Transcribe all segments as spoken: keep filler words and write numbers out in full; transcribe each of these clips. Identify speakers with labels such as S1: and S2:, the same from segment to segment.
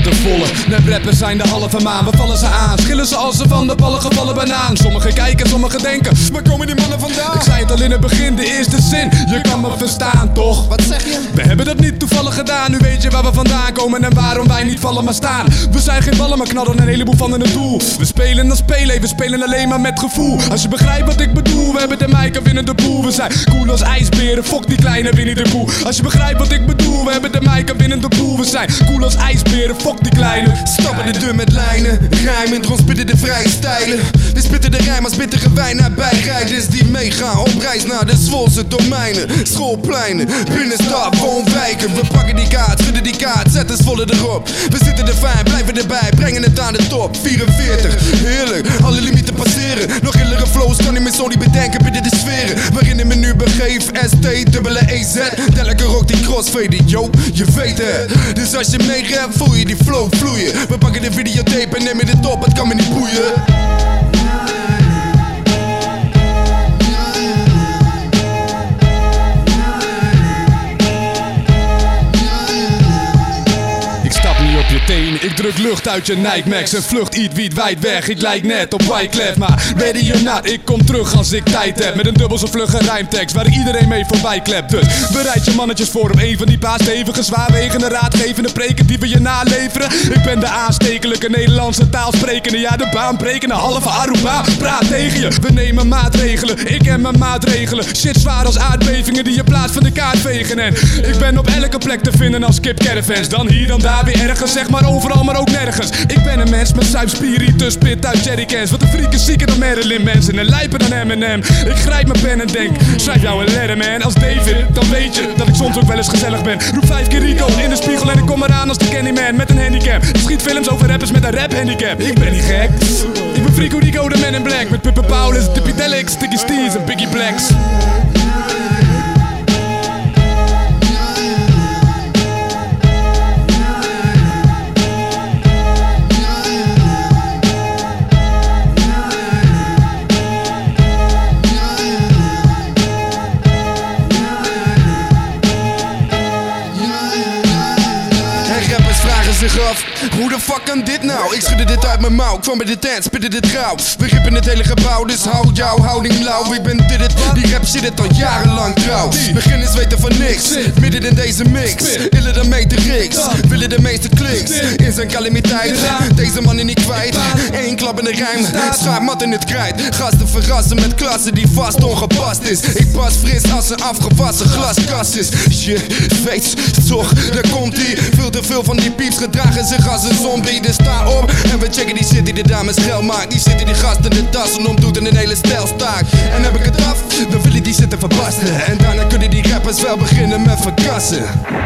S1: te volle. Net rappers zijn de halve maan, we vallen ze aan. Schillen ze als ze van de ballen gevallen banaan. Sommigen kijken, sommigen denken, waar komen die mannen vandaan? Ik zei het al in het begin, de eerste zin, je kan me verstaan toch?
S2: Wat zeg je?
S1: We hebben dat niet toevallig gedaan, nu weet je waar we vandaan komen en waarom wij niet vallen maar staan. We zijn geen ballen, maar knallen een heleboel van in het doel. We spelen dan spelen, we spelen alleen maar met gevoel. Als je begrijpt wat ik bedoel, we hebben de mic en winnen de boel. We zijn cool als ijsberen, fok die kleine Winnie de Pooh. Als je begrijpt wat ik bedoel, we hebben de mic en winnen de boel. We zijn cool als ijsberen, fok die kleine.
S2: Stappen de deur met lijnen, rijmen, rond spitten de vrije stijlen. We spitten de rijm als bittere wijn nabij rijders die meegaan op reis naar de Zwolse domeinen. Schoolpleinen, binnenstad, woonwijken. We pakken die kaart, schudden die kaart, zetten zwolle erop. We zitten er fijn, blijven erbij, brengen het aan de top. vierenveertig, heerlijk, alle limieten passeren. Nog illere flows, kan ik me zo niet bedenken binnen de sferen waarin ik me nu begeef. S T, dubbele E Z, telke rock die crossfade, yo, je weet het. Dus als je mee rapt, voel je die flow vloeien. We pakken de videotape en nemen het op, het kan me niet boeien.
S1: Ik druk lucht uit je Nike-Max en vlucht iets wiet wijd weg. Ik lijk net op Wyclef, maar ready or not, ik kom terug als ik tijd heb. Met een dubbel zo vlugge rijmtekst waar iedereen mee voorbij klept. Dus bereid je mannetjes voor op een van die paar stevige, zwaarwegende, raadgevende preken die we je naleveren. Ik ben de aanstekelijke Nederlandse taalsprekende, ja de baanbrekende halve Aruba. Praat tegen je, we nemen maatregelen, ik en mijn maatregelen. Shit zwaar als aardbevingen die je plaats van de kaart vegen. En ik ben op elke plek te vinden als Skip Caravans. Dan hier, dan daar weer ergens, zeg maar overal, maar ook nergens. Ik ben een mens met zuip spiritus, spit uit jerrycans. Wat een freak is zieker dan Marilyn Manson en lijper dan Eminem. Ik grijp mijn pen en denk, schrijf jou een letter man. Als David, dan weet je dat ik soms ook wel eens gezellig ben. Roep vijf keer Rico in de spiegel en ik kom eraan als de Candyman met een handicap. Ik schiet films over rappers met een rap handicap. Ik ben niet gek, ik ben Frico Rico, de Man in Black. Met Pippa Paulus, Tippy Delix, Sticky Steez en Biggie Blacks.
S2: Zich af, hoe de fuck kan dit nou? Ik schudde dit uit mijn mouw, kwam bij de tent, spitte dit rauw. We rippen het hele gebouw, dus hou jouw houding lauw. Ik ben dit het, die rap zit het al jarenlang trouw. Beginners weten van niks, midden in deze mix. Iller dan Matrix, willen de meeste kliks. In zijn calamiteit, deze man is niet kwijt. Eén klap in de rijm, schaap mat in het krijt. Gasten verrassen met klasse die vast ongepast is. Ik pas fris als een afgewassen glaskast is. Je weet toch, daar komt ie. Veel te veel van die pieps gedragen zich als een zombie. Dus sta op en we checken die shit die de dames schel maakt. Die zitten die gasten de tassen omdoet en een hele stijl staakt. En heb ik het af, dan willen die zitten verbasten. En daarna kunnen die rappers wel beginnen met verkassen.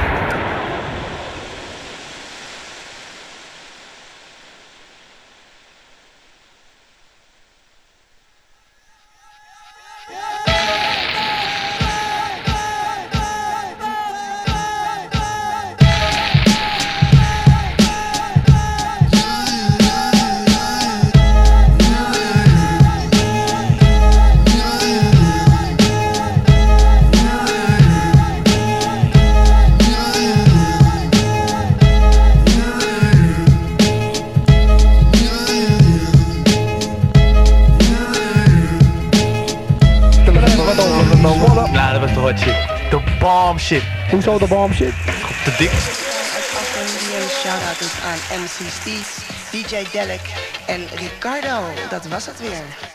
S3: Nou, dat was de hot shit. De bomb shit.
S4: Hoezo de bomb shit?
S3: De dik.
S5: Shout-out dus aan M C Steez, D J Delek en Ricardo. Dat was het weer.